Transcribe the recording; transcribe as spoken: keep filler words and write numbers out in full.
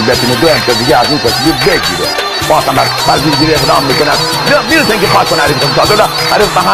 بتونه دو امتیاز دیگه از این کشتی بگیره. باز هم بر وزیرگیری اقدام میکنه. میرسن که پاس کنه علی